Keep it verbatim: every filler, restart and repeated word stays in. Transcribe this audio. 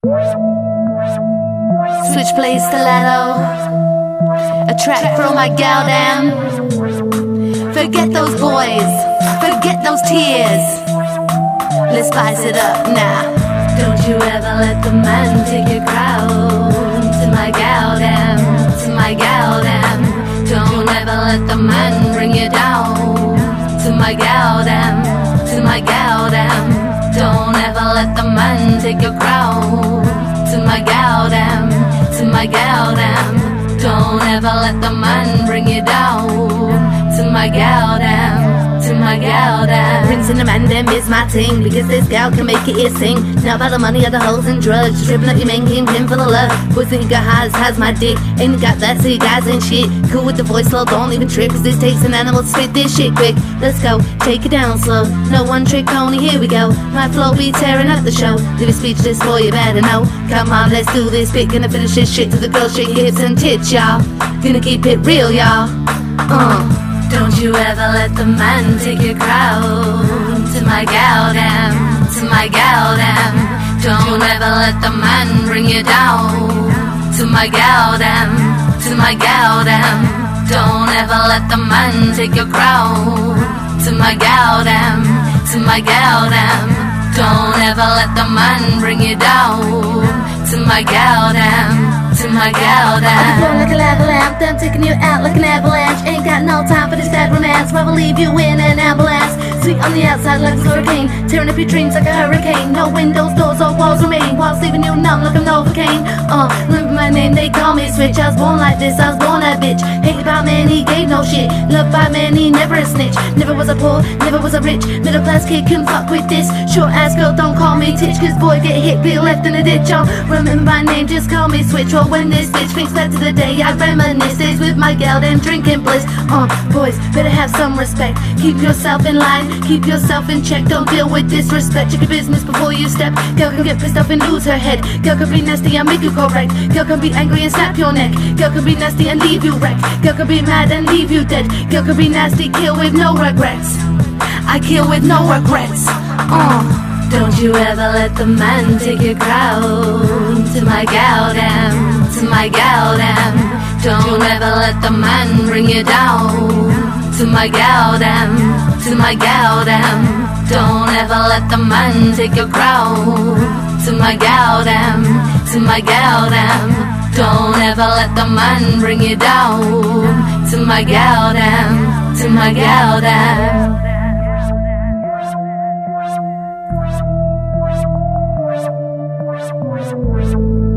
Switchblade stiletto, a track for all my gal damn. Forget those boys, forget those tears. Let's spice it up now. Don't you ever let the man take your crown. To my gal damn, to my gal damn. Don't ever let the man bring you down. To my gal damn, to my gal damn. Don't ever let the man take your crown. To my gal damn, to my gal damn. Don't ever let the man bring you down. To my gal damn, to my gal damn. Rinsing the man them is my thing, because this gal can make it ear sing. Not about the money or the hoes and drugs, tripping up your main king pin for the love. Boys think you got has, has my dick, ain't got that, so you guys ain't shit. Cool with the voice slow, don't even trip, cause this takes an animal to spit this shit quick. Let's go, take it down slow, no one trick pony, here we go. My flow be tearing up the show, leave it speechless, boy you better know. Come on, let's do this bit, gonna finish this shit to the girls shake hips and tits, y'all. Gonna keep it real, y'all. Uh. Don't you ever let the man take your crown. To my gal damn, to my gal damn. Don't ever let the man bring you down. To my gal damn, to my gal damn. Don't ever let the man take your crown. To my gal damn, to my gal damn. Don't ever let the man bring you down. To my gal damn, to my gal damn. I'll be flowing like a lava lamp, then taking you out like an avalanche. Ain't got no time for this bad romance, rather leave you in an ambulance. Sweet on the outside like a hurricane, tearing up your dreams like a hurricane. No windows, doors, or walls remain, whilst leaving you numb like a Novocaine. Uh, remember my name, they call me Switch. I was born like this, I was born that bitch. Hated by man, he gave no shit. Loved by man, he never a snitch. Never was a poor, never was a rich. Middle class kid couldn't fuck with this. Short ass girl, don't call me Titch, cause boy get hit, be left in a ditch. Uh, remember my name, just call me Switch. Or when this bitch thinks back to the day I reminisce, days with my gal, then drinking bliss. Uh, boys, better have some respect. Keep yourself in line, keep yourself in check. Don't deal with disrespect. Check your business before you step. Girl can get pissed off and lose her head. Girl can be nasty and make you correct. Girl can be angry and snap your neck. Girl can be nasty and leave you wrecked. Girl can be mad and leave you dead. Girl can be nasty, kill with no regrets. I kill with no regrets. Uh. Don't you ever let the man take your crown. To my gal damn, to my gal damn. Don't ever let the man bring you down. To my gal damn, to my gal damn. Don't ever let the man take your crown. To my gal damn, to my gal damn. Don't ever let the man bring you down. To my gal damn, to my gal damn. We'll be right back.